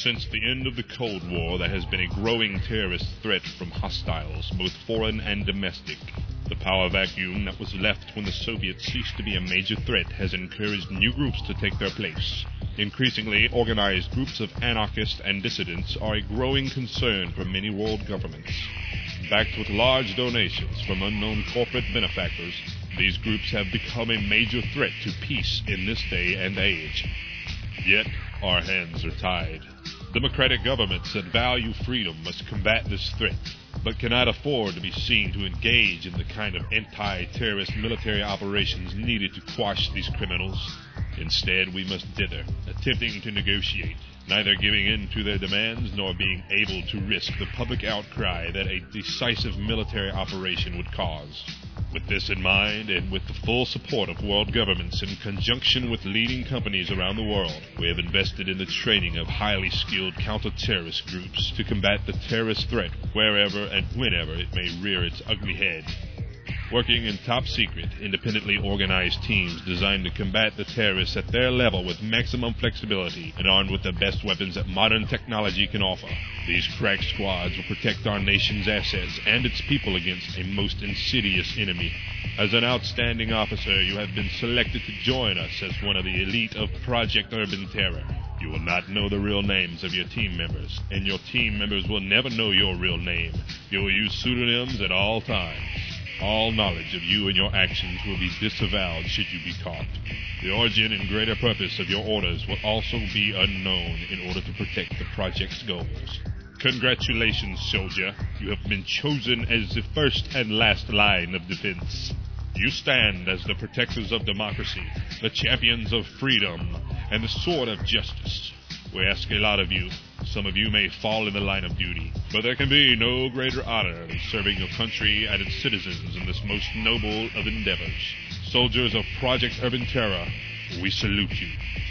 Since the end of the Cold War, there has been a growing terrorist threat from hostiles, both foreign and domestic. The power vacuum that was left when the Soviets ceased to be a major threat has encouraged new groups to take their place. Increasingly, organized groups of anarchists and dissidents are a growing concern for many world governments. Backed with large donations from unknown corporate benefactors, these groups have become a major threat to peace in this day and age. Yet, our hands are tied. Democratic governments that value freedom must combat this threat, but cannot afford to be seen to engage in the kind of anti-terrorist military operations needed to quash these criminals. Instead, we must dither, attempting to negotiate, neither giving in to their demands nor being able to risk the public outcry that a decisive military operation would cause. With this in mind, and with the full support of world governments in conjunction with leading companies around the world, we have invested in the training of highly skilled counter-terrorist groups to combat the terrorist threat wherever and whenever it may rear its ugly head. Working in top-secret, independently organized teams designed to combat the terrorists at their level with maximum flexibility and armed with the best weapons that modern technology can offer. These crack squads will protect our nation's assets and its people against a most insidious enemy. As an outstanding officer, you have been selected to join us as one of the elite of Project Urban Terror. You will not know the real names of your team members, and your team members will never know your real name. You will use pseudonyms at all times. All knowledge of you and your actions will be disavowed should you be caught. The origin and greater purpose of your orders will also be unknown in order to protect the project's goals. Congratulations, soldier. You have been chosen as the first and last line of defense. You stand as the protectors of democracy, the champions of freedom, and the sword of justice. We ask a lot of you. Some of you may fall in the line of duty, but there can be no greater honor than serving your country and its citizens in this most noble of endeavors. Soldiers of Project Urban Terror, we salute you.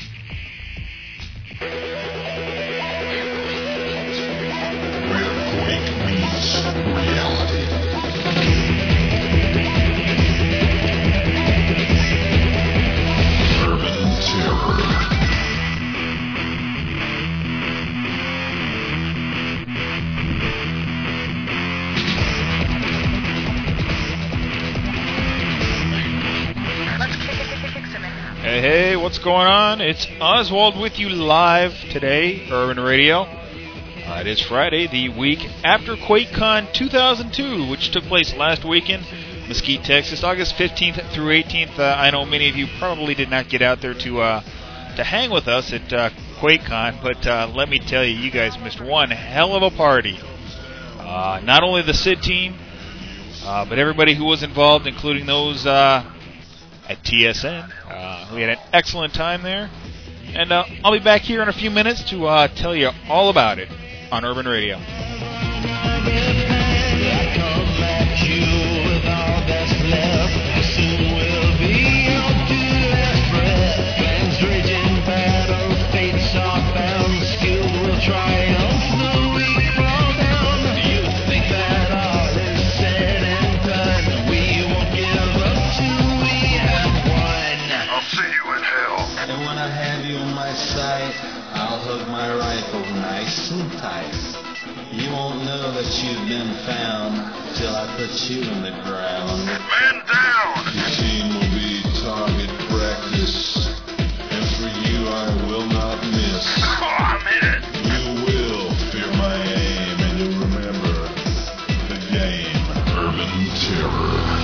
Where Quake meets reality. Urban Terror. Hey, what's going on? It's Oswald with you live today, Urban Radio. It is Friday, the week after QuakeCon 2002, which took place last weekend, Mesquite, Texas, August 15th through 18th. I know many of you probably did not get out there to hang with us at QuakeCon, but let me tell you, you guys missed one hell of a party. Not only the SID team, but everybody who was involved, including those at TSN. We had an excellent time there, and I'll be back here in a few minutes to tell you all about it on Urban Radio. I'll hug my rifle nice and tight. You won't know that you've been found till I put you in the ground. Man down! Your team will be target practice, and for you I will not miss. Oh, I'm in it! You will fear my aim, and you'll remember the game. Urban Terror.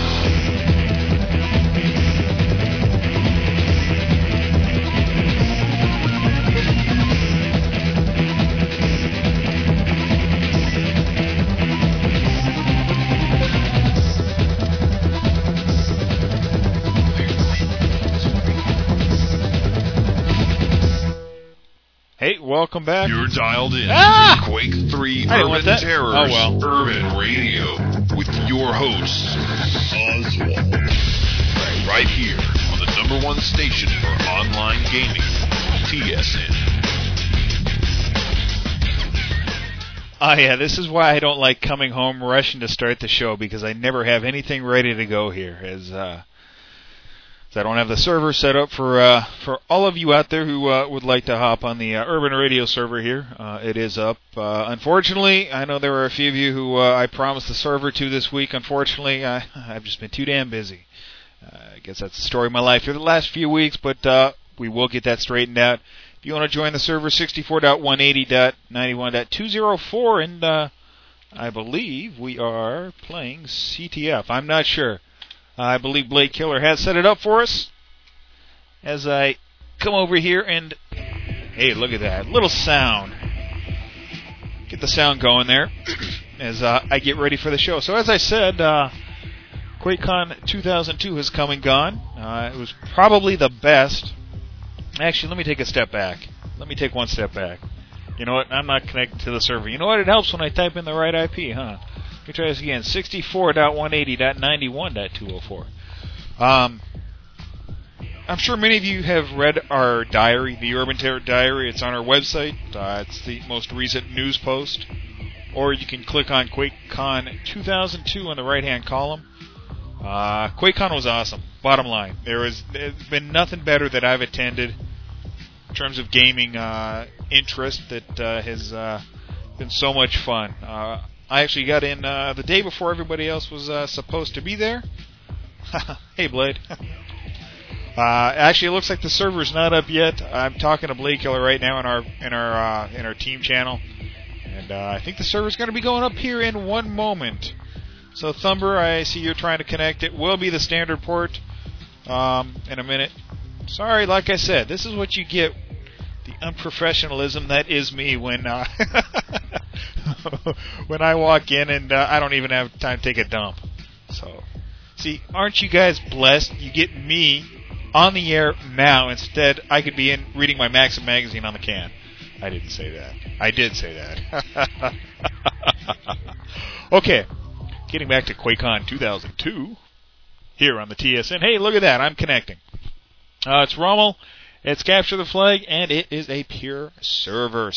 Hey, welcome back. You're dialed in Ah! to Quake 3 I didn't want Urban that. Terror's Oh, well. Urban Radio with your hosts, Oswald. Right here on the #1 station for online gaming, TSN. Yeah, this is why I don't like coming home rushing to start the show, because I never have anything ready to go here. As So I don't have the server set up for all of you out there who would like to hop on the Urban Radio server here. It is up. Unfortunately, I know there were a few of you who I promised the server to this week. Unfortunately, I've just been too damn busy. I guess that's the story of my life here the last few weeks, but we will get that straightened out. If you want to join the server, 64.180.91.204, and I believe we are playing CTF. I'm not sure. I believe Blade Killer has set it up for us. As I come over here and, hey, look at that. Little sound. Get the sound going there as I get ready for the show. So as I said, QuakeCon 2002 has come and gone. It was probably the best. Actually, let me take a step back. Let me take one step back. You know what? I'm not connected to the server. You know what? It helps when I type in the right IP, huh? Let me try this again. 64.180.91.204. I'm sure many of you have read our diary, the Urban Terror Diary. It's on our website. It's the most recent news post. Or you can click on QuakeCon 2002 on the right-hand column. QuakeCon was awesome. Bottom line, there's been nothing better that I've attended in terms of gaming interest that has been so much fun. I actually got in the day before everybody else was supposed to be there. Hey, Blade. Actually, it looks like the server's not up yet. I'm talking to Blade Killer right now in our team channel, and I think the server's going to be going up here in one moment. So, Thumber, I see you're trying to connect. It will be the standard port in a minute. Sorry, like I said, this is what you get. The unprofessionalism that is me when when I walk in and I don't even have time to take a dump. So, see, aren't you guys blessed? You get me on the air now. Instead, I could be in reading my Maxim magazine on the can. I didn't say that. I did say that. Okay, getting back to QuakeCon 2002 here on the TSN. Hey, look at that. I'm connecting. It's Rommel. It's Capture the Flag, and it is a pure server.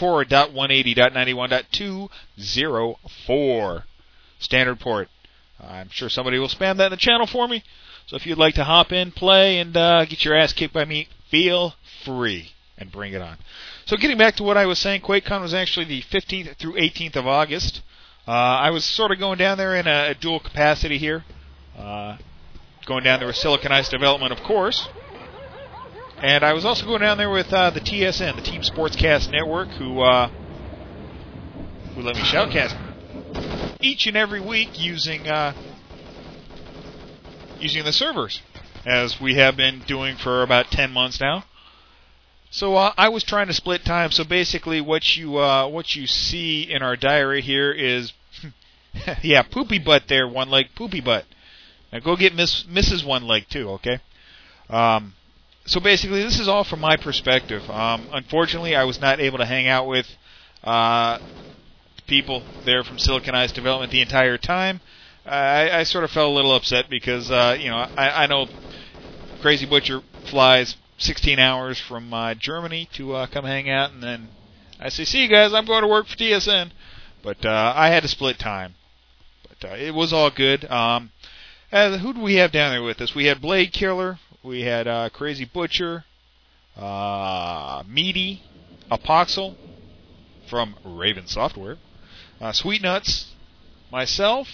64.180.91.204. Standard port. I'm sure somebody will spam that in the channel for me. So if you'd like to hop in, play, and get your ass kicked by me, feel free and bring it on. So getting back to what I was saying, QuakeCon was actually the 15th through 18th of August. I was sort of going down there in a dual capacity here. Going down there with Silicon Ice Development, of course. And I was also going down there with the TSN, the Team Sportscast Network, who let me shoutcast each and every week using the servers, as we have been doing for about 10 months now. So I was trying to split time. So basically, what you see in our diary here is, yeah, poopy butt there, one leg poopy butt. Now go get Mrs. One Leg too, okay? So basically, this is all from my perspective. Unfortunately, I was not able to hang out with people there from Silicon Ice Development the entire time. I sort of felt a little upset because, I know Crazy Butcher flies 16 hours from Germany to come hang out, and then I say, see you guys, I'm going to work for TSN. But I had to split time. But it was all good. Who do we have down there with us? We had Blade Killer. We had Crazy Butcher, Meaty, Apoxel from Raven Software, Sweet Nuts, myself,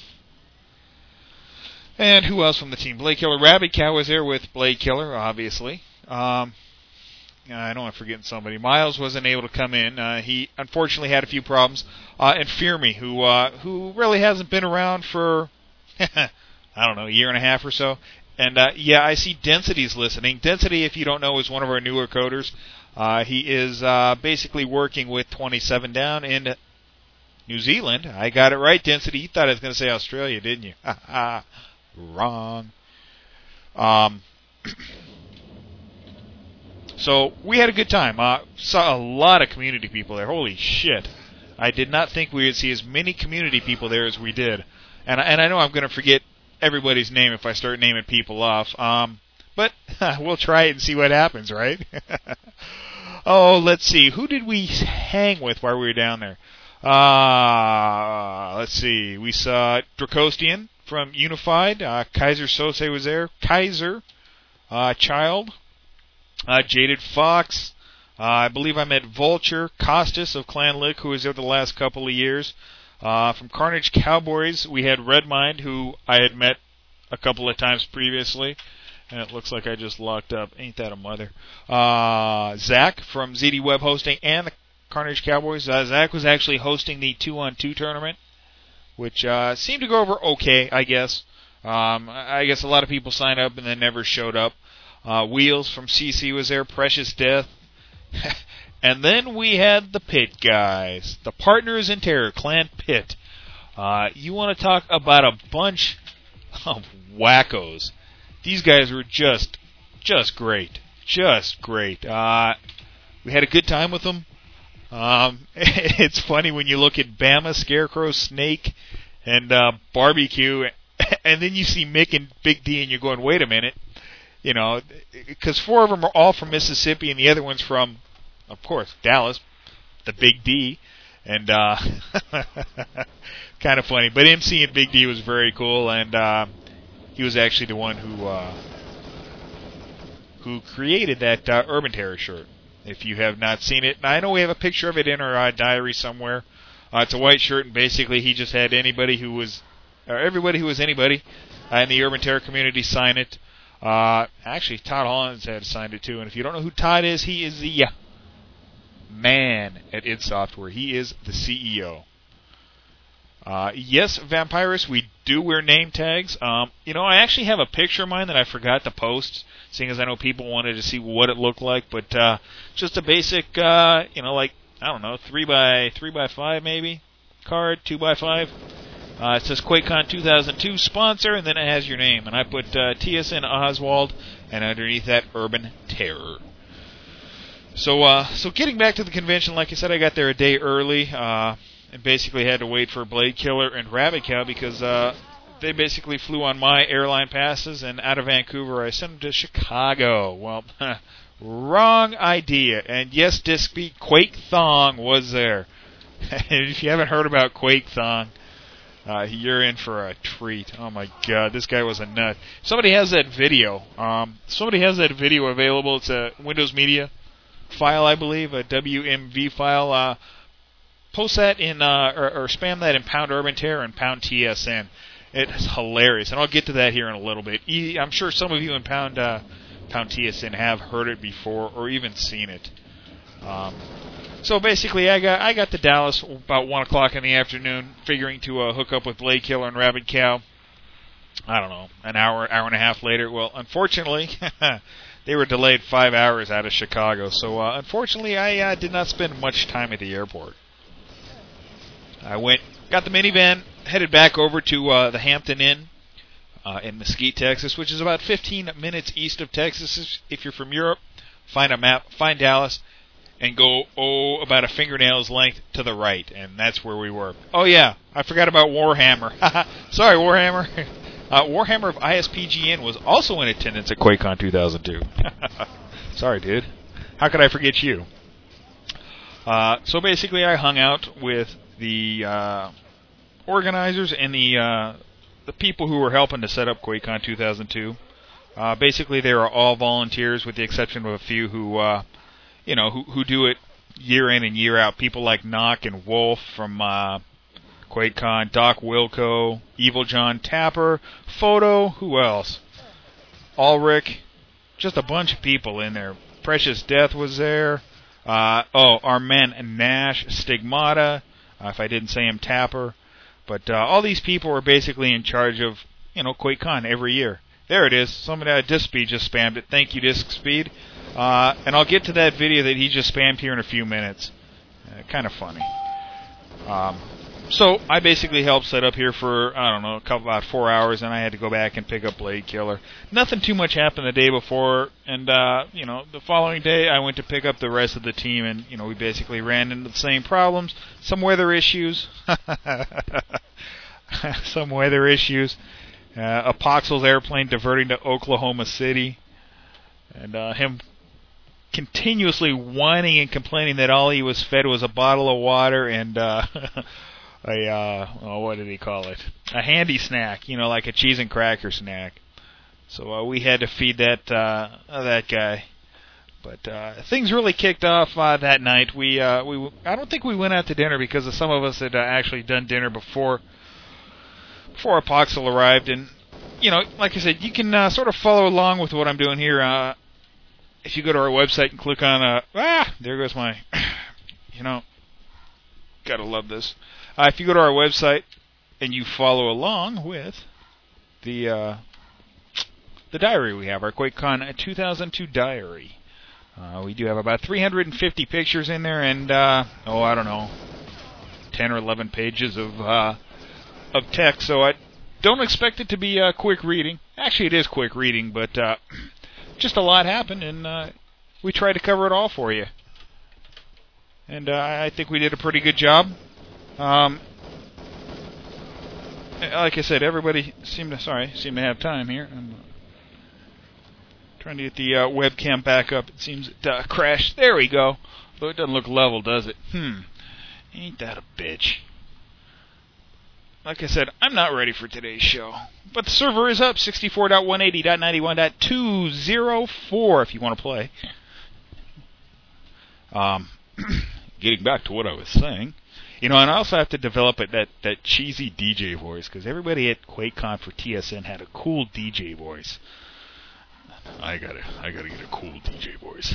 and who else from the team? Blade Killer. Rabbit Cow was there with Blade Killer, obviously. I know I'm forgetting somebody. Miles wasn't able to come in. He unfortunately had a few problems. And Fear Me, who really hasn't been around for, I don't know, a year and a half or so. And, I see Density's listening. Density, if you don't know, is one of our newer coders. He is basically working with 27 Down in New Zealand. I got it right, Density. You thought I was going to say Australia, didn't you? Wrong. So we had a good time. Saw a lot of community people there. Holy shit. I did not think we would see as many community people there as we did. And I know I'm going to forget everybody's name if I start naming people off. But we'll try it and see what happens, right? Oh, let's see. Who did we hang with while we were down there? Let's see. We saw Dracostian from Unified. Kaiser Sose was there. Kaiser. Child, Jaded Fox. I believe I met Vulture, Costas of Clan Lick, who was there the last couple of years. From Carnage Cowboys, we had Redmind, who I had met a couple of times previously. And it looks like I just locked up. Ain't that a mother? Zach from ZD Web Hosting and the Carnage Cowboys. Zach was actually hosting the 2-on-2 tournament, which seemed to go over okay, I guess. I guess a lot of people signed up and then never showed up. Wheels from CC was there. Precious Death. And then we had the Pit guys. The Partners in Terror, Clan Pit. You want to talk about a bunch of wackos. These guys were just great. Just great. We had a good time with them. It's funny when you look at Bama, Scarecrow, Snake, and Barbecue, and then you see Mick and Big D, and you're going, wait a minute. You know, because 4 of them are all from Mississippi, and the other one's from, of course, Dallas, the Big D, and kind of funny. But MC and Big D was very cool, and he was actually the one who created that Urban Terror shirt. If you have not seen it, I know we have a picture of it in our diary somewhere. It's a white shirt, and basically he just had everybody who was anybody in the Urban Terror community sign it. Actually, Todd Hollins had signed it too, and if you don't know who Todd is, he is the man at id Software. He is the CEO. Yes, Vampirus, we do wear name tags. I actually have a picture of mine that I forgot to post, seeing as I know people wanted to see what it looked like, but just a basic, 3x5 maybe card, 2x5. It says QuakeCon 2002 sponsor, and then it has your name. And I put TSN Oswald, and underneath that, Urban Terror. So getting back to the convention, like I said, I got there a day early, and basically had to wait for Blade Killer and Rabbit Cow because they basically flew on my airline passes, and out of Vancouver I sent them to Chicago. Well, wrong idea. And yes, Discbeat, Quake Thong was there. And if you haven't heard about Quake Thong, you're in for a treat. Oh my God, this guy was a nut. Somebody has that video. Available. It's a Windows Media file, I believe, a WMV file. Post that in or spam that in Pound Urban Terror and Pound TSN. It's hilarious, and I'll get to that here in a little bit. I'm sure some of you in Pound TSN have heard it before or even seen it. So basically, I got to Dallas about 1 o'clock in the afternoon, figuring to hook up with Blade Killer and Rabbit Cow. I don't know, an hour and a half later. Well, unfortunately, they were delayed 5 hours out of Chicago. So unfortunately, I did not spend much time at the airport. I got the minivan, headed back over to the Hampton Inn in Mesquite, Texas, which is about 15 minutes east of Texas. If you're from Europe, find a map, find Dallas, and go, about a fingernail's length to the right, and that's where we were. Oh, yeah, I forgot about Warhammer. Sorry, Warhammer. Warhammer of ISPGN was also in attendance at QuakeCon 2002. Sorry, dude. How could I forget you? So basically, I hung out with the organizers and the people who were helping to set up QuakeCon 2002. Basically, they were all volunteers, with the exception of a few who do it year in and year out. People like Knock and Wolf from QuakeCon, Doc Wilco, Evil John Tapper, Photo, who else? Ulrich, just a bunch of people in there. Precious Death was there. Our man Nash, Stigmata, if I didn't say him, Tapper. But all these people were basically in charge of, QuakeCon every year. There it is. Somebody at DiskSpeed just spammed it. Thank you, DiskSpeed. And I'll get to that video that he just spammed here in a few minutes. Kind of funny. So I basically helped set up here for, about 4 hours, and I had to go back and pick up Blade Killer. Nothing too much happened the day before, and, the following day I went to pick up the rest of the team, and, we basically ran into the same problems. Some weather issues. Apoxel's airplane diverting to Oklahoma City, and him continuously whining and complaining that all he was fed was a bottle of water and what did he call it? A handy snack, like a cheese and cracker snack. So we had to feed that guy. But things really kicked off that night. I don't think we went out to dinner because some of us had actually done dinner before Apoxel arrived. And, like I said, you can sort of follow along with what I'm doing here. If you go to our website and click on, there goes my, gotta love this. If you go to our website and you follow along with the diary we have, our QuakeCon 2002 diary. We do have about 350 pictures in there and, 10 or 11 pages of text. So I don't expect it to be quick reading. Actually, it is quick reading, but just a lot happened, and we tried to cover it all for you. And I think we did a pretty good job. Like I said, everybody seemed to have time here. I'm trying to get the webcam back up. It seems it crashed. There we go. Though it doesn't look level, does it? Ain't that a bitch? Like I said, I'm not ready for today's show. But the server is up, 64.180.91.204 if you want to play. Getting back to what I was saying. And I also have to develop that cheesy DJ voice, because everybody at QuakeCon for TSN had a cool DJ voice. I gotta get a cool DJ voice.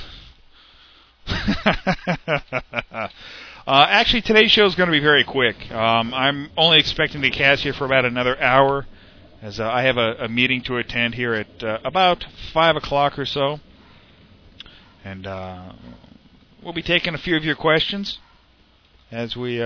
Actually, today's show is going to be very quick. I'm only expecting to cast here for about another hour, as I have a meeting to attend here at about 5 o'clock or so. And we'll be taking a few of your questions as we...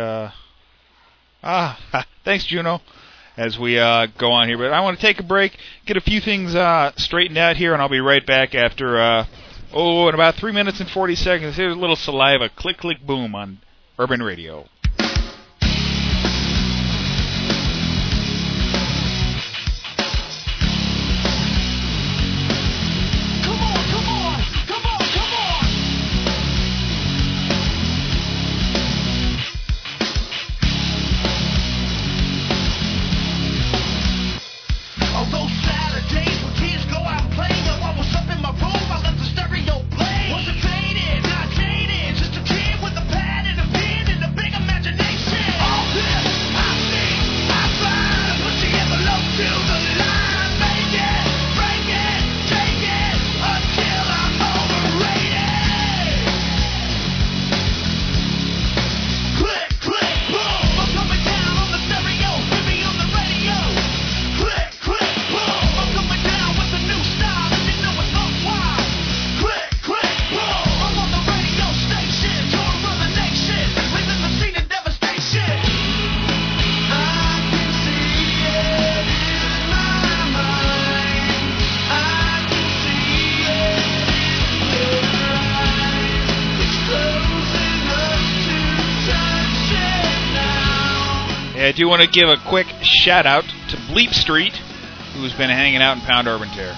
thanks, Juno. As we go on here. But I want to take a break, get a few things straightened out here, and I'll be right back after, in about 3 minutes and 40 seconds. Here's a little saliva, click, click, boom on Urban Radio. I do want to give a quick shout out to Bleep Street, who's been hanging out in Pound Urban Tear.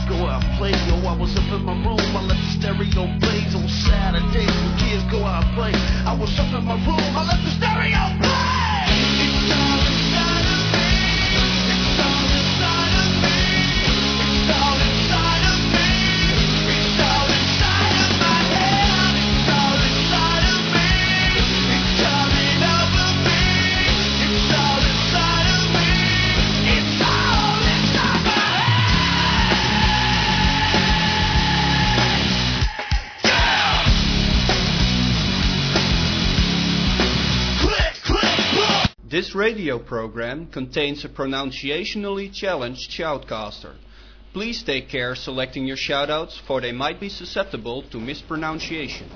go out and play. Yo, I was up in my room, I let the stereo blaze on Saturday. When kids go out and play, I was up in my room, I let the stereo play. It's all inside of me. It's all inside of me. It's all inside of me. It's all inside of my head. It's all inside of me. It's coming over me. It's all inside of me. It's all inside my This radio program contains a pronunciationally challenged shoutcaster. Please take care selecting your shoutouts, for they might be susceptible to mispronunciation.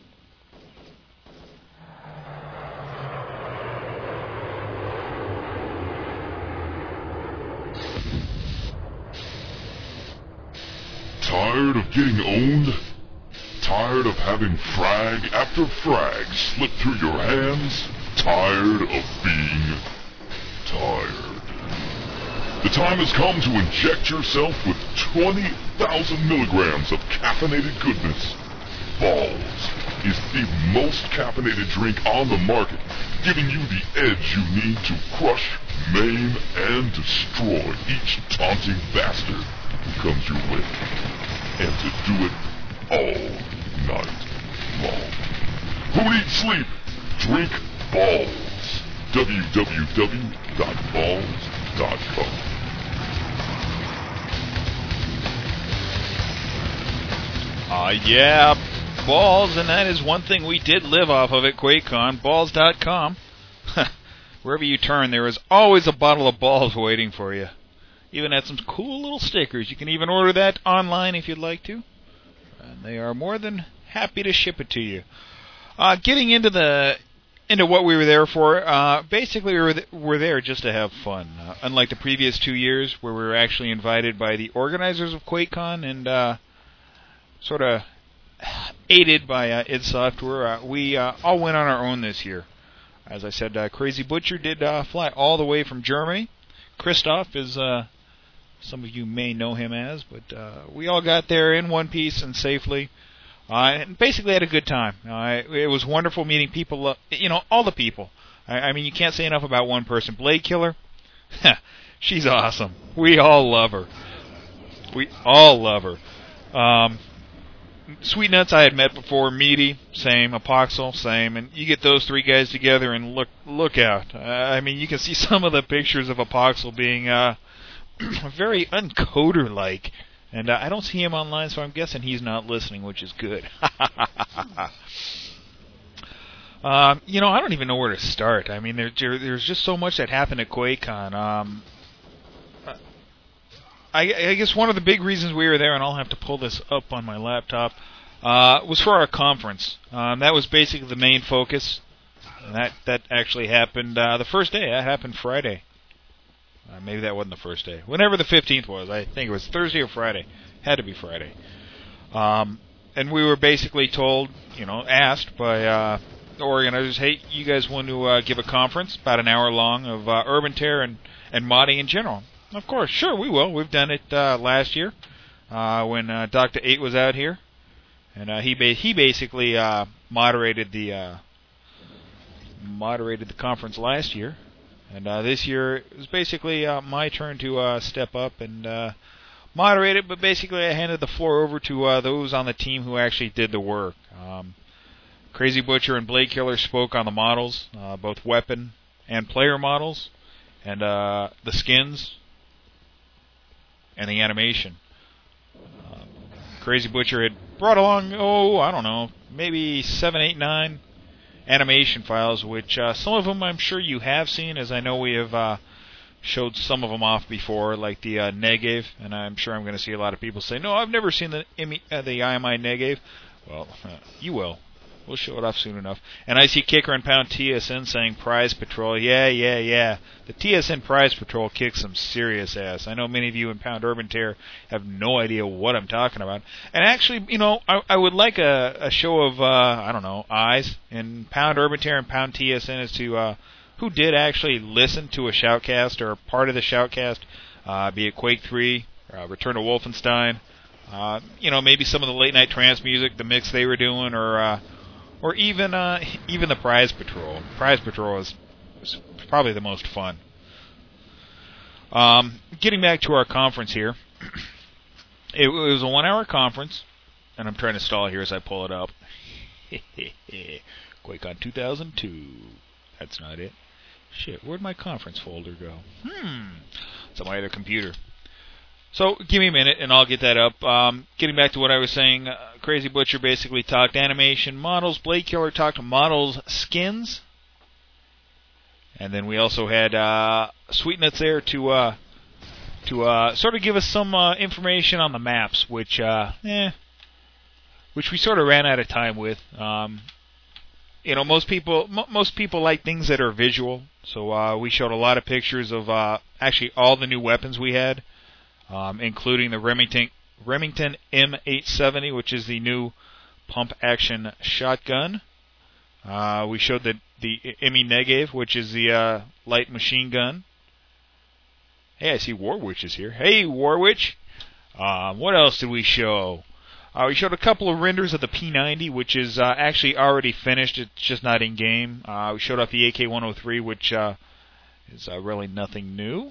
Tired of getting owned? Tired of having frag after frag slip through your hands? Tired of being tired? The time has come to inject yourself with 20,000 milligrams of caffeinated goodness. Balls is the most caffeinated drink on the market, giving you the edge you need to crush, maim, and destroy each taunting bastard who comes your way. And to do it all night long. Who needs sleep? Drink Balls. www.balls.com. Yeah, Balls, and that is one thing we did live off of at QuakeCon, balls.com. Wherever you turn, there is always a bottle of Balls waiting for you. Even had some cool little stickers. You can even order that online if you'd like to. And they are more than happy to ship it to you. Getting into what we were there for, basically we were there just to have fun. Unlike the previous 2 years where we were actually invited by the organizers of QuakeCon and sort of aided by id Software, we all went on our own this year. As I said, Crazy Butcher did fly all the way from Germany. Christoph is, some of you may know him as, but we all got there in one piece and safely. And basically had a good time. It was wonderful meeting people, all the people. I mean, you can't say enough about one person. Blade Killer, she's awesome. We all love her. Sweet Nuts I had met before. Meaty, same. Apoxel, same. And you get those three guys together and look out. I mean, you can see some of the pictures of Apoxel being very uncoder-like. And I don't see him online, so I'm guessing he's not listening, which is good. I don't even know where to start. I mean, there's just so much that happened at QuakeCon. I guess one of the big reasons we were there, and I'll have to pull this up on my laptop, was for our conference. That was basically the main focus. And that actually happened the first day. That happened Friday. Maybe that wasn't the first day. Whenever the 15th was. I think it was Thursday or Friday. Had to be Friday. And we were basically told, asked by the organizers, hey, you guys want to give a conference, about an hour long, of Urban Terror and modding in general. Of course, sure, we will. We've done it last year when Dr. 8 was out here. And he basically moderated the conference last year. And this year, it was basically my turn to step up and moderate it, but basically I handed the floor over to those on the team who actually did the work. Crazy Butcher and Blade Killer spoke on the models, both weapon and player models, and the skins, and the animation. Crazy Butcher had brought along, maybe 7, 8, 9 animation files, which some of them I'm sure you have seen, as I know we have showed some of them off before, like the Negev, and I'm sure I'm going to see a lot of people say, no, I've never seen the IMI Negev. Well, you will. We'll show it off soon enough. And I see Kicker and Pound TSN saying Prize Patrol. Yeah. The TSN Prize Patrol kicks some serious ass. I know many of you in Pound Urban Terror have no idea what I'm talking about. And actually, I would like a show of, eyes in Pound Urban Terror and Pound TSN as to who did actually listen to a shoutcast or part of the shoutcast, be it Quake 3, Return to Wolfenstein. Maybe some of the late night trance music, the mix they were doing, or even the Prize Patrol. Prize Patrol was probably the most fun. Getting back to our conference here, it was a 1-hour conference, and I'm trying to stall here as I pull it up. QuakeCon 2002. That's not it. Shit, where'd my conference folder go? It's on my other computer. So, give me a minute, and I'll get that up. Getting back to what I was saying, Crazy Butcher basically talked animation models. Blade Killer talked models skins. And then we also had Sweet Nuts there to sort of give us some information on the maps, which we sort of ran out of time with. Most people like things that are visual, so we showed a lot of pictures of actually all the new weapons we had, including the Remington M870, which is the new pump-action shotgun. We showed the Emi Negev, which is the light machine gun. Hey, I see Warwitch is here. Hey, Warwitch! What else did we show? We showed a couple of renders of the P90, which is actually already finished. It's just not in-game. We showed off the AK-103, which is really nothing new.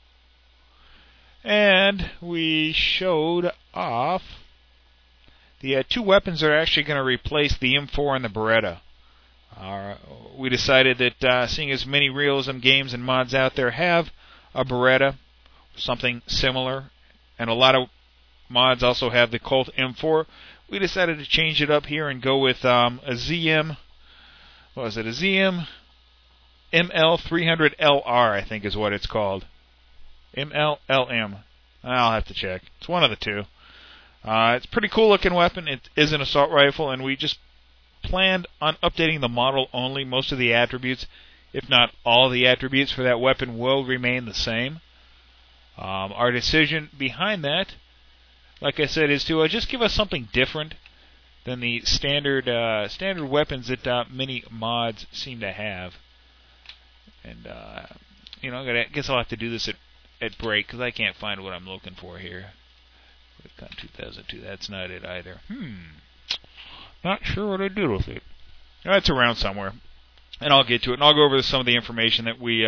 And we showed off the two weapons that are actually going to replace the M4 and the Beretta. We decided that seeing as many realism games and mods out there have a Beretta, something similar, and a lot of mods also have the Colt M4, we decided to change it up here and go with a ZM. What was it? A ZM ML300LR, I think is what it's called. MLLM. I'll have to check. It's one of the two. It's a pretty cool looking weapon. It is an assault rifle, and we just planned on updating the model only. Most of the attributes, if not all the attributes for that weapon, will remain the same. Our decision behind that, like I said, is to just give us something different than the standard weapons that many mods seem to have. And I guess I'll have to do this at break because I can't find what I'm looking for here. QuakeCon 2002. That's not it either. Not sure what I did with it. It's around somewhere, and I'll get to it. And I'll go over some of the information that we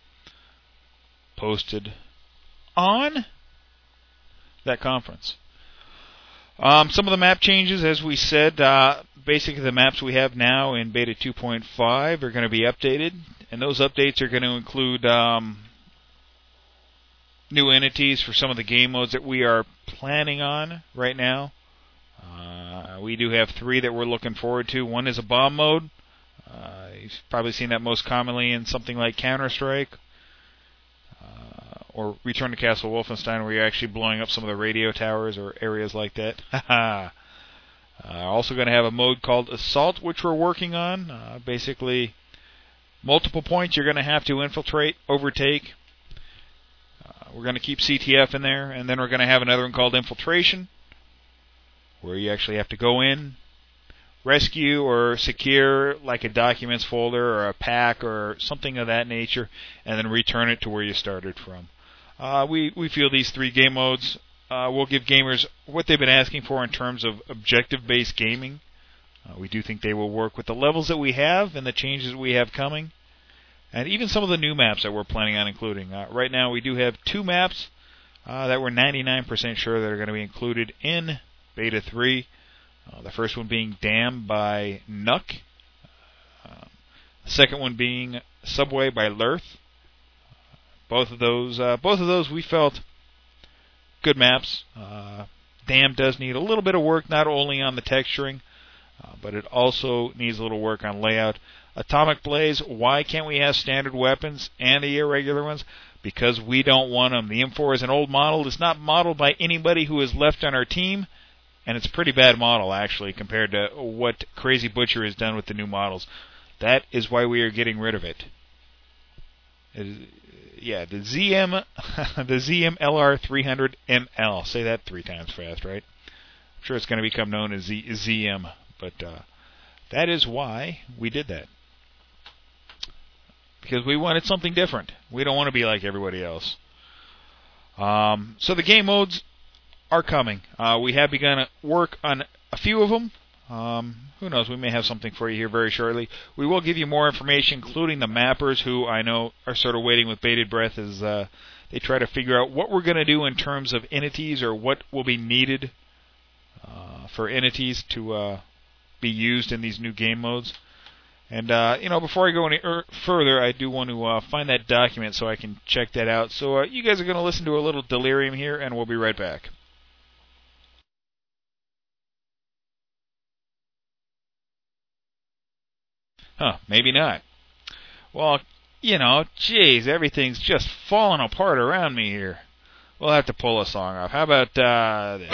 posted on that conference. Some of the map changes, as we said, basically the maps we have now in Beta 2.5 are going to be updated, and those updates are going to include new entities for some of the game modes that we are planning on right now. We do have 3 that we're looking forward to. One is a bomb mode. You've probably seen that most commonly in something like Counter-Strike or Return to Castle Wolfenstein, where you're actually blowing up some of the radio towers or areas like that. Also going to have a mode called Assault, which we're working on. Basically, multiple points you're going to have to infiltrate, overtake. We're going to keep CTF in there, and then we're going to have another one called Infiltration, where you actually have to go in, rescue or secure like a documents folder or a pack or something of that nature, and then return it to where you started from. We feel these 3 game modes will give gamers what they've been asking for in terms of objective-based gaming. We do think they will work with the levels that we have and the changes we have coming, and even some of the new maps that we're planning on including. Right now we do have 2 maps that we're 99% sure that are going to be included in Beta 3. The first one being Dam by Nuck. The second one being Subway by Lurth. Both of those we felt good maps. Dam does need a little bit of work, not only on the texturing, but it also needs a little work on layout. Atomic Blaze, why can't we have standard weapons and the irregular ones? Because we don't want them. The M4 is an old model. It's not modeled by anybody who is left on our team. And it's a pretty bad model, actually, compared to what Crazy Butcher has done with the new models. That is why we are getting rid of it. The ZM LR300ML. Say that 3 times fast, right? I'm sure it's going to become known as ZM, but that is why we did that. Because we wanted something different. We don't want to be like everybody else. So the game modes are coming. We have begun work on a few of them. Who knows, we may have something for you here very shortly. We will give you more information, including the mappers, who I know are sort of waiting with bated breath as they try to figure out what we're going to do in terms of entities, or what will be needed for entities to be used in these new game modes. And, before I go any further, I do want to find that document so I can check that out. So you guys are going to listen to a little delirium here, and we'll be right back. Huh, maybe not. Well, geez, everything's just falling apart around me here. We'll have to pull a song off. How about this?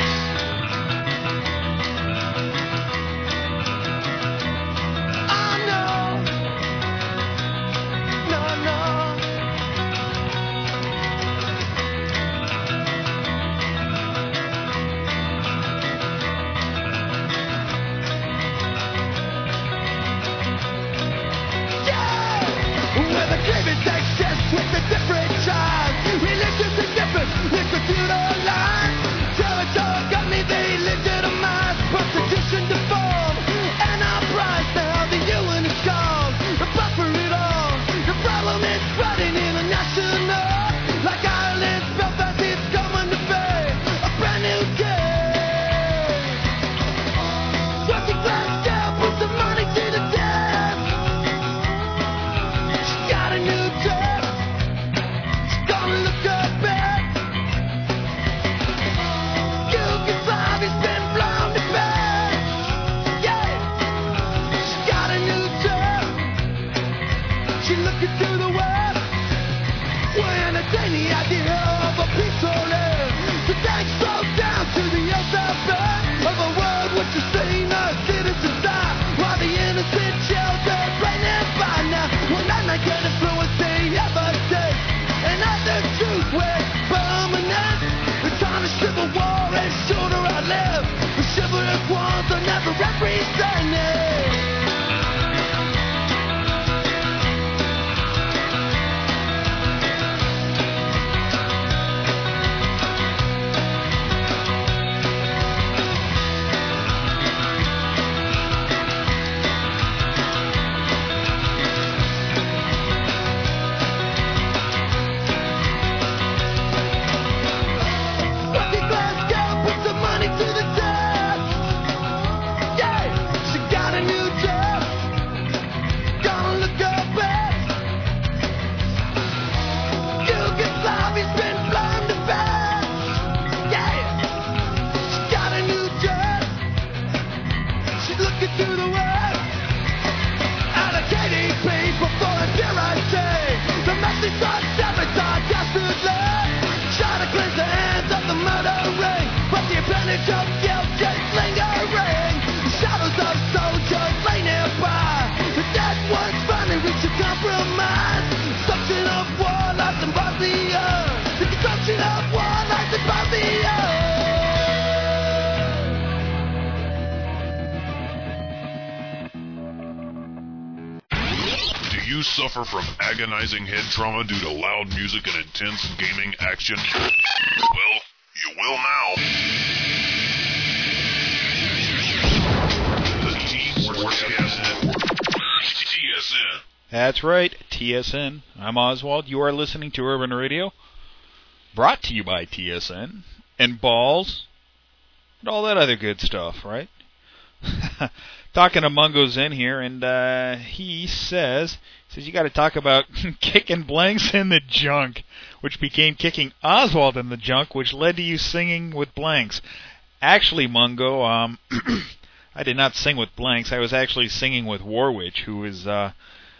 Suffer from agonizing head trauma due to loud music and intense gaming action? Well, you will now. The T-Sportscast Network. TSN. That's right, TSN. I'm Oswald. You are listening to Urban Radio, brought to you by TSN, and Balls, and all that other good stuff, right? Talking to Mungo Zen here, and he says you got to talk about kicking Blanks in the junk, which became kicking Oswald in the junk, which led to you singing with Blanks. Actually, Mungo, I did not sing with Blanks. I was actually singing with Warwitch, who is the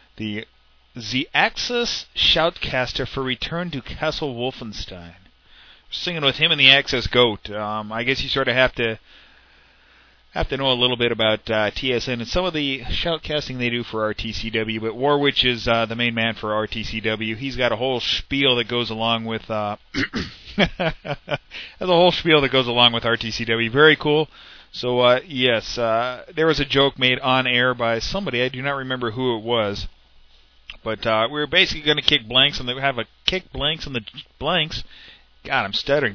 Axis shoutcaster for Return to Castle Wolfenstein. Singing with him and the Axis Goat. I guess you sort of have to know a little bit about TSN and some of the shoutcasting they do for RTCW, but Warwitch is the main man for RTCW. He's got a whole spiel that goes along with RTCW. Very cool. So yes, there was a joke made on air by somebody. I do not remember who it was, but we were basically going to kick Blanks and have a kick Blanks in the Blanks God, I'm stuttering.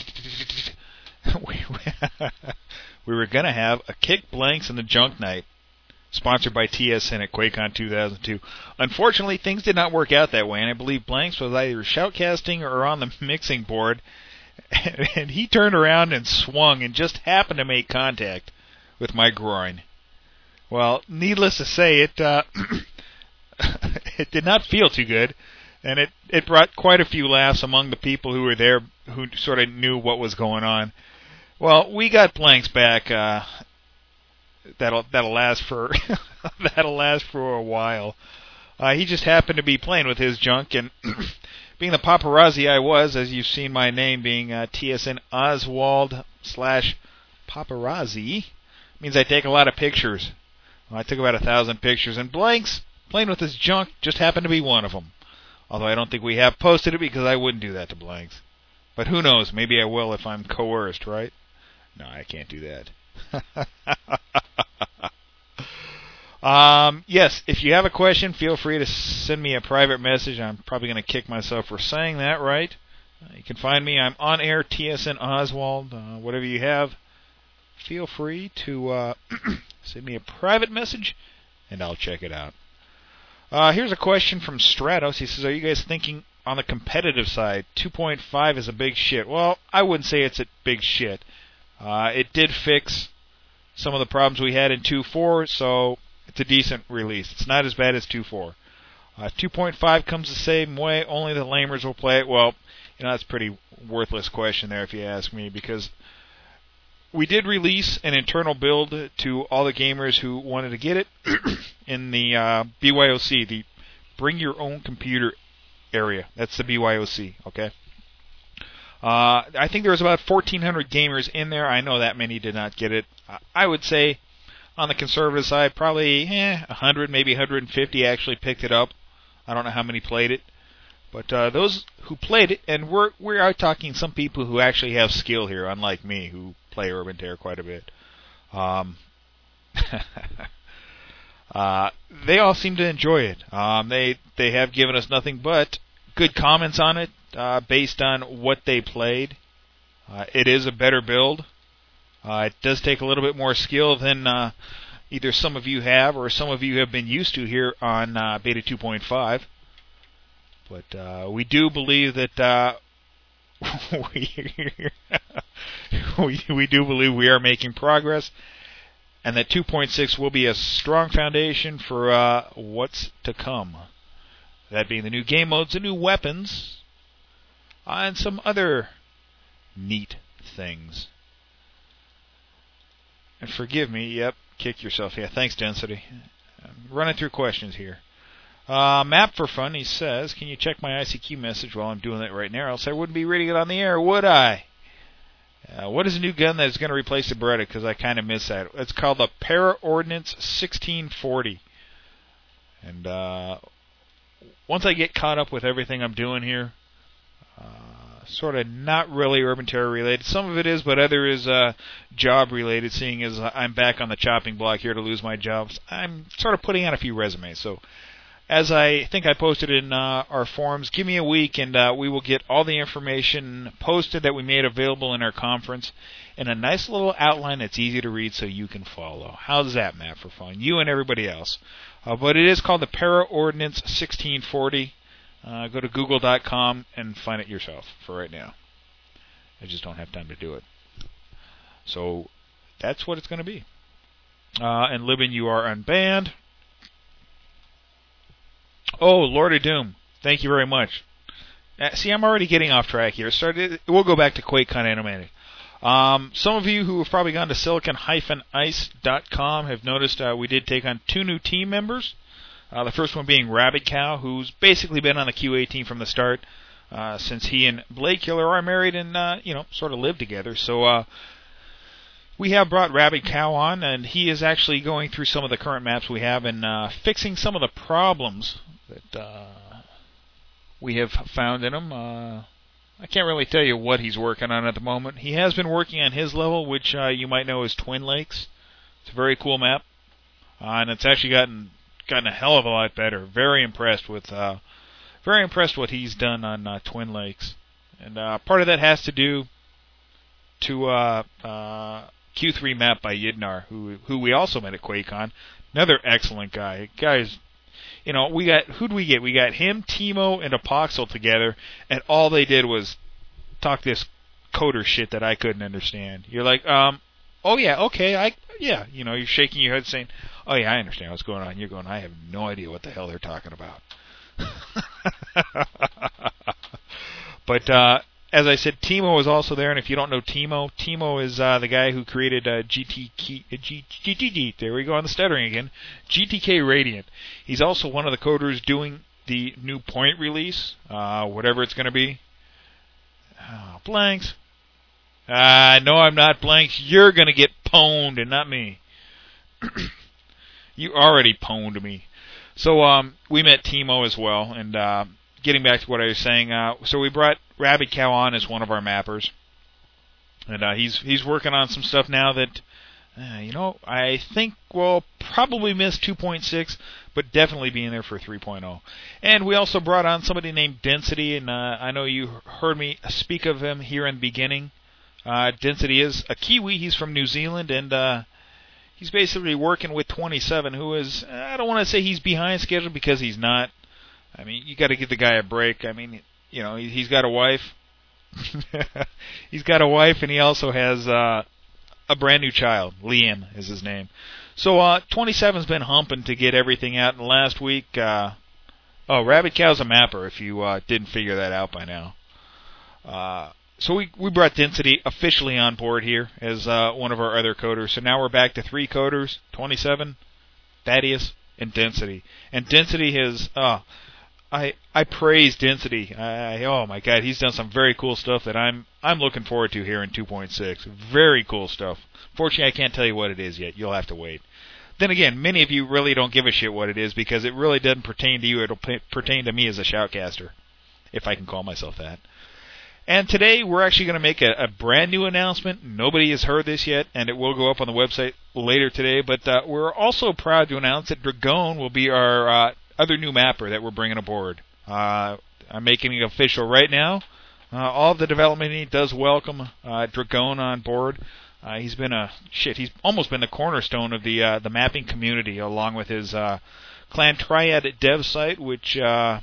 We were going to have a Kick Blanks and the Junk Night, sponsored by TSN at QuakeCon 2002. Unfortunately, things did not work out that way, and I believe Blanks was either shoutcasting or on the mixing board, and he turned around and swung and just happened to make contact with my groin. Well, needless to say, it it did not feel too good, and it brought quite a few laughs among the people who were there who sort of knew what was going on. Well, we got Blanks back. That'll last for that'll last for a while. He just happened to be playing with his junk, and being the paparazzi I was, as you've seen my name being TSN Oswald / paparazzi, means I take a lot of pictures. Well, I took about 1,000 pictures, and Blanks playing with his junk just happened to be one of them. Although I don't think we have posted it because I wouldn't do that to Blanks. But who knows? Maybe I will if I'm coerced, right? No, I can't do that. Yes, if you have a question, feel free to send me a private message. I'm probably going to kick myself for saying that, right? You can find me. I'm on air, TSN Oswald. Whatever you have, feel free to send me a private message, and I'll check it out. Here's a question from Stratos. He says, are you guys thinking on the competitive side, 2.5 is a big shit? Well, I wouldn't say it's a big shit. It did fix some of the problems we had in 2.4, so it's a decent release. It's not as bad as 2.4. 2.5 comes the same way, only the lamers will play it. Well, that's a pretty worthless question there if you ask me, because we did release an internal build to all the gamers who wanted to get it in the BYOC, the Bring Your Own Computer area. That's the BYOC, okay? I think there was about 1,400 gamers in there. I know that many did not get it. I would say on the conservative side, probably 100, maybe 150 actually picked it up. I don't know how many played it. But those who played it, and we are talking some people who actually have skill here, unlike me, who play Urban Terror quite a bit. They all seem to enjoy it. They have given us nothing but good comments on it based on what they played. It is a better build. It does take a little bit more skill than either some of you have or some of you have been used to here on Beta 2.5. But we do believe that we do believe we are making progress, and that 2.6 will be a strong foundation for what's to come. That being the new game modes, the new weapons, and some other neat things. And forgive me, yep, kick yourself. Yeah, thanks, Density. I'm running through questions here. Map for Fun, he says, can you check my ICQ message while I'm doing that right now? Else I wouldn't be reading it on the air, would I? What is a new gun that is going to replace the Beretta? Because I kind of miss that. It's called the Para-Ordnance 1640. And once I get caught up with everything I'm doing here, sort of not really Urban Terror related. Some of it is, but other is job related, seeing as I'm back on the chopping block here to lose my jobs. I'm sort of putting out a few resumes. So as I think I posted in our forums, give me a week and we will get all the information posted that we made available in our conference in a nice little outline that's easy to read so you can follow. How's that, Map for Fun? You and everybody else. But it is called the Para-Ordnance 1640. Go to google.com and find it yourself for right now. I just don't have time to do it. So that's what it's going to be. And Libin, you are unbanned. Oh, Lord of Doom. Thank you very much. See, I'm already getting off track here. We'll go back to QuakeCon Animated. Some of you who have probably gone to silicon-ice.com have noticed we did take on 2 new team members. The first one being Rabbit Cow, who's basically been on the QA team from the start, since he and Blade Killer are married and, sort of live together. So, we have brought Rabbit Cow on, and he is actually going through some of the current maps we have and fixing some of the problems that we have found in them. I can't really tell you what he's working on at the moment. He has been working on his level, which you might know as Twin Lakes. It's a very cool map, and it's actually gotten a hell of a lot better. Very impressed with what he's done on Twin Lakes. And part of that has to do to Q3 map by Yidnar, who we also met at QuakeCon. Another excellent guy. Guys, who'd we get? We got him, Timo, and Apoxel together, and all they did was talk this coder shit that I couldn't understand. You're like, oh yeah, okay, you're shaking your head saying, oh yeah, I understand what's going on. You're going, I have no idea what the hell they're talking about. But as I said, Timo was also there, and if you don't know Timo is the guy who created GTK. There we go on the stuttering again. GTK Radiant. He's also one of the coders doing the new point release, whatever it's going to be. Oh, blanks. No, I'm not blanks. You're going to get pwned and not me. You already pwned me. So we met Timo as well, and getting back to what I was saying, so we brought Rabbit Cow on as one of our mappers, and he's working on some stuff now that I think will probably miss 2.6, but definitely be in there for 3.0. And we also brought on somebody named Density, and I know you heard me speak of him here in the beginning. Density is a Kiwi. He's from New Zealand, and he's basically working with 27, who is, I don't want to say he's behind schedule because he's not. I mean, you got to give the guy a break. I mean, he's got a wife. He's got a wife, and he also has a brand new child. Liam is his name. So 27's been humping to get everything out. And last week, Rabbit Cow's a mapper, if you didn't figure that out by now. So we brought Density officially on board here as one of our other coders. So now we're back to 3 coders, 27, Thaddeus, and Density. And Density has, I praise Density. Oh my God, he's done some very cool stuff that I'm looking forward to here in 2.6. Very cool stuff. Fortunately, I can't tell you what it is yet. You'll have to wait. Then again, many of you really don't give a shit what it is because it really doesn't pertain to you. It'll pertain to me as a shoutcaster, if I can call myself that. And today we're actually going to make a brand new announcement. Nobody has heard this yet, and it will go up on the website later today. But we're also proud to announce that Dragon will be our other new mapper that we're bringing aboard. I'm making it official right now. All of the development team does welcome Dragon on board. He's almost been the cornerstone of the mapping community, along with his Clan Triad dev site, which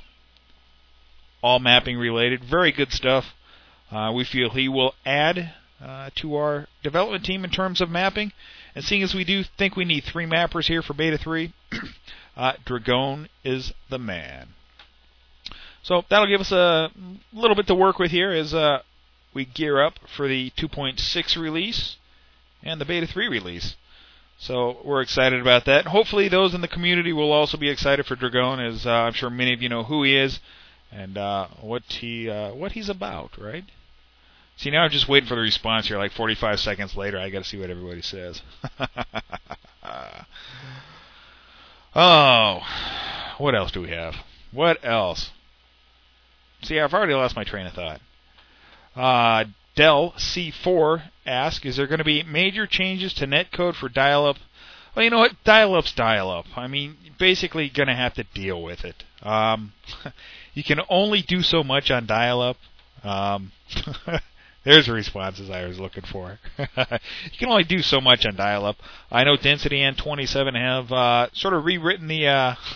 all mapping related. Very good stuff. We feel he will add to our development team in terms of mapping. And seeing as we do think we need 3 mappers here for Beta 3, Dragon is the man. So that'll give us a little bit to work with here as we gear up for the 2.6 release and the Beta 3 release. So we're excited about that. Hopefully those in the community will also be excited for Dragon, as I'm sure many of you know who he is and what he's about, right? See, now I'm just waiting for the response here. Like 45 seconds later, I got to see what everybody says. Oh, what else do we have? What else? See, I've already lost my train of thought. Del C4 asks, is there going to be major changes to netcode for dial-up? Well, you know what? Dial-up's dial-up. I mean, basically going to have to deal with it. You can only do so much on dial-up. There's the responses I was looking for. You can only do so much on dial-up. I know Density and 27 have sort of rewritten the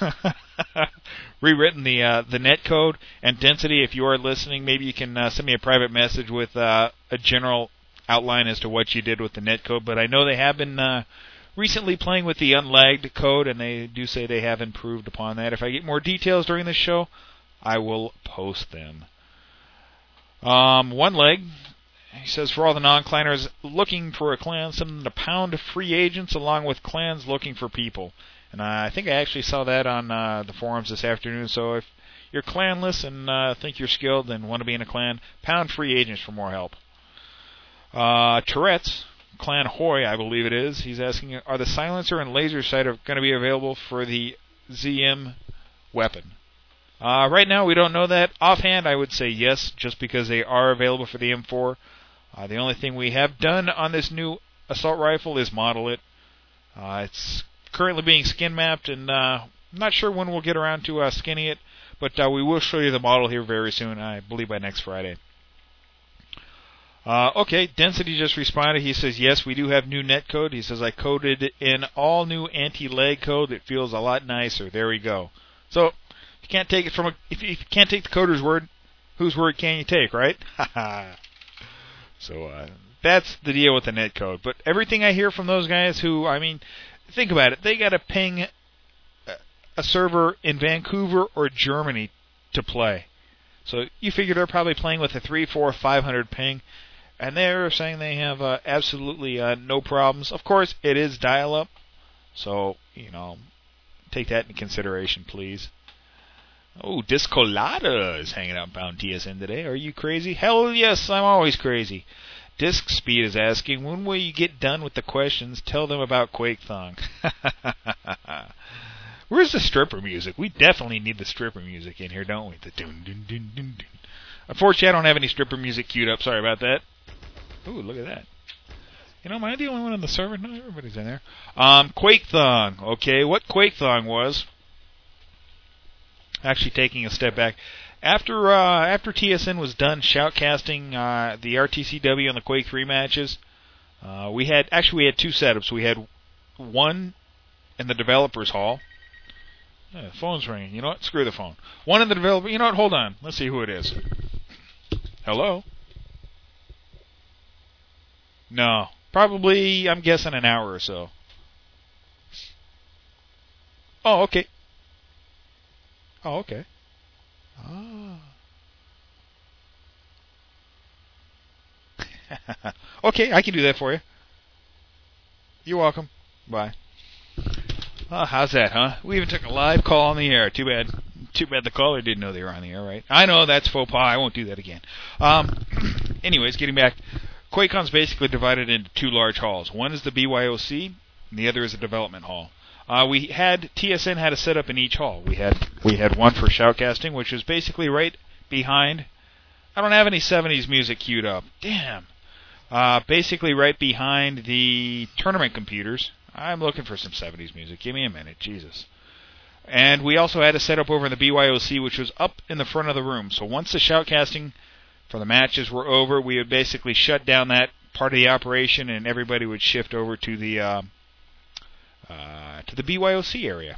netcode. And Density, if you are listening, maybe you can send me a private message with a general outline as to what you did with the netcode. But I know they have been recently playing with the unlagged code, and they do say they have improved upon that. If I get more details during this show, I will post them. One leg. He says, for all the non-clanners looking for a clan, send them to pound free agents along with clans looking for people. And I think I actually saw that on the forums this afternoon. So if you're clanless and think you're skilled and want to be in a clan, pound free agents for more help. Tourette's, Clan Hoy, I believe it is. He's asking, are the silencer and laser sight going to be available for the ZM weapon? Right now, we don't know that. Offhand, I would say yes, just because they are available for the M4. The only thing we have done on this new assault rifle is model it. It's currently being skin mapped, and I'm not sure when we'll get around to skinning it, but we will show you the model here very soon, I believe by next Friday. Okay, Density just responded. He says, yes, we do have new netcode. He says, I coded in all new anti-lag code that feels a lot nicer. There we go. So, if you can't take it if you can't take the coder's word, whose word can you take, right? So, that's the deal with the netcode. But everything I hear from those guys who, I mean, think about it. They got to ping a server in Vancouver or Germany to play. So you figure they're probably playing with a 3, 4, 500 ping. And they're saying they have absolutely no problems. Of course, it is dial-up. So, take that into consideration, please. Oh, Discolada is hanging out bound TSN today. Are you crazy? Hell yes, I'm always crazy. Disc Speed is asking, when will you get done with the questions? Tell them about QuakeThong. Where's the stripper music? We definitely need the stripper music in here, don't we? The dun dun dun dun dun. Unfortunately, I don't have any stripper music queued up. Sorry about that. Ooh, look at that. Am I the only one on the server? No, everybody's in there. QuakeThong. Okay, what QuakeThong was, actually taking a step back, after TSN was done shoutcasting the RTCW and the Quake 3 matches, we had two setups. We had one in the developers hall. The phone's ringing. You know what? Screw the phone. One in the developer. You know what? Hold on. Let's see who it is. Hello? No. Probably, I'm guessing, an hour or so. Oh, okay. Ah. Okay, I can do that for you. You're welcome. Bye. Oh, how's that, huh? We even took a live call on the air. Too bad the caller didn't know they were on the air, right? I know, that's faux pas. I won't do that again. Anyways, getting back. QuakeCon's basically divided into two large halls. One is the BYOC, and the other is a development hall. TSN had a setup in each hall. We had one for shoutcasting, which was basically right behind. I don't have any 70s music queued up. Damn. Basically right behind the tournament computers. I'm looking for some 70s music. Give me a minute, Jesus. And we also had a setup over in the BYOC, which was up in the front of the room. So once the shoutcasting for the matches were over, we would basically shut down that part of the operation, and everybody would shift over to the BYOC area.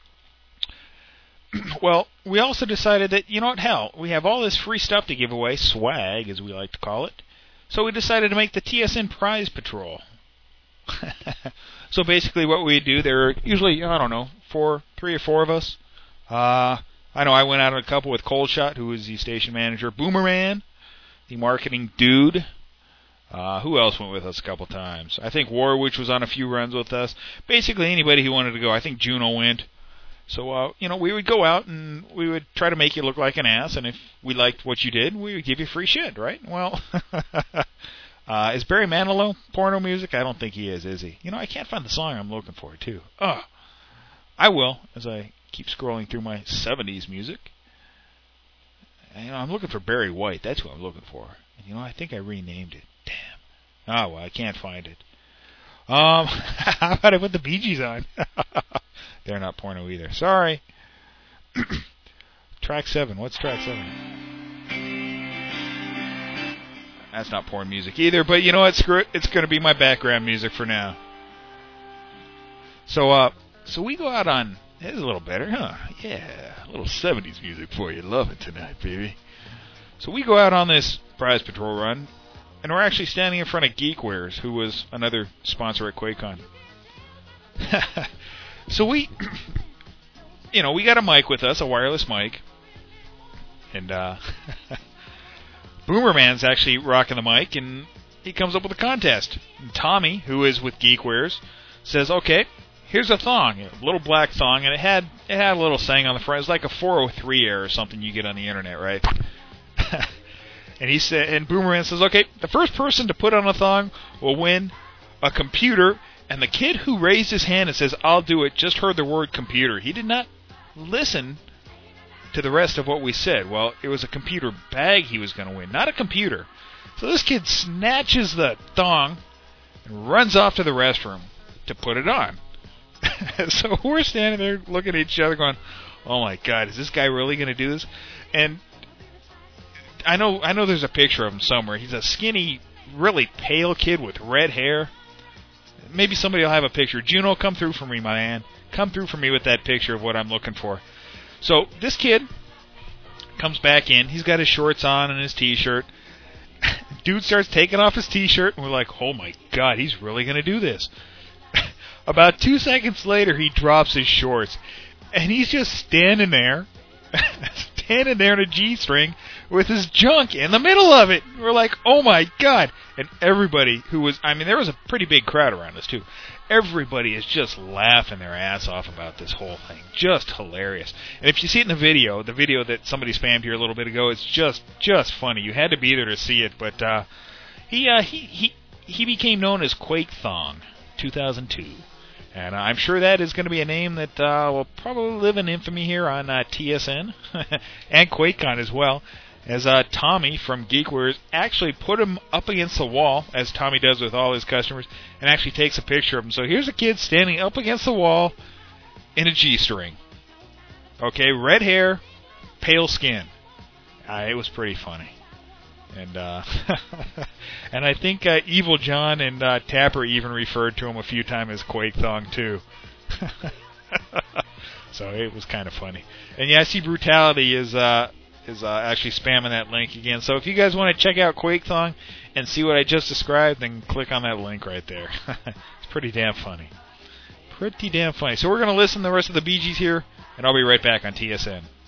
Well, we also decided that, hell, we have all this free stuff to give away, swag, as we like to call it. So we decided to make the TSN Prize Patrol. So basically what we do, there are usually, 3 or 4 of us. I know I went out on a couple with Cold Shot, who is the station manager, Boomerman, the marketing dude. Who else went with us a couple times? I think Warwitch was on a few runs with us. Basically anybody who wanted to go. I think Juno went. So, we would go out and we would try to make you look like an ass, and if we liked what you did, we would give you free shit, right? Well, is Barry Manilow porno music? I don't think he is he? I can't find the song I'm looking for, too. I will, as I keep scrolling through my 70s music. And, I'm looking for Barry White. That's who I'm looking for. And, I think I renamed it. Damn. Oh, well, I can't find it. How about I put the Bee Gees on? They're not porno either. Sorry. Track 7. What's track 7? That's not porn music either, but you know what? Screw it. It's going to be my background music for now. So we go out on... It's a little better, huh? Yeah, a little 70s music for you. Love it tonight, baby. So we go out on this Prize Patrol run, and we're actually standing in front of Geekwares, who was another sponsor at QuakeCon. So we got a mic with us, a wireless mic, and Boomerman's actually rocking the mic, and he comes up with a contest. And Tommy, who is with Geekwares, says, okay, here's a thong, a little black thong, and it had a little saying on the front. It was like a 403 error or something you get on the internet, right? And he said, and Boomerman says, okay, the first person to put on a thong will win a computer. And the kid who raised his hand and says, I'll do it, just heard the word computer. He did not listen to the rest of what we said. Well, it was a computer bag he was going to win, not a computer. So this kid snatches the thong and runs off to the restroom to put it on. So we're standing there looking at each other going, oh my God, is this guy really going to do this? And I know there's a picture of him somewhere. He's a skinny really pale kid with red hair. Maybe somebody will have a picture. Juno, come through for me, my man. Come through for me with that picture of what I'm looking for. So this kid comes back in. He's got his shorts on and his T-shirt. Dude starts taking off his T-shirt, and we're like, oh my God, he's really going to do this. About 2 seconds later, he drops his shorts, and he's just standing there in a G-string with his junk in the middle of it. We're like, oh my God. And everybody who was, there was a pretty big crowd around us too. Everybody is just laughing their ass off about this whole thing. Just hilarious. And if you see it in the video that somebody spammed here a little bit ago, it's just funny. You had to be there to see it. But he became known as Quake Thong 2002. And I'm sure that is going to be a name that will probably live in infamy here on TSN and QuakeCon as well, as Tommy from Geekwares actually put him up against the wall, as Tommy does with all his customers, and actually takes a picture of him. So here's a kid standing up against the wall in a G-string. Okay, red hair, pale skin. It was pretty funny. And and I think Evil John and Tapper even referred to him a few times as Quake Thong too. So it was kind of funny. And yeah, I see Brutality is actually spamming that link again. So if you guys want to check out Quake Thong and see what I just described, then click on that link right there. It's pretty damn funny. So we're going to listen to the rest of the Bee Gees here, and I'll be right back on TSN.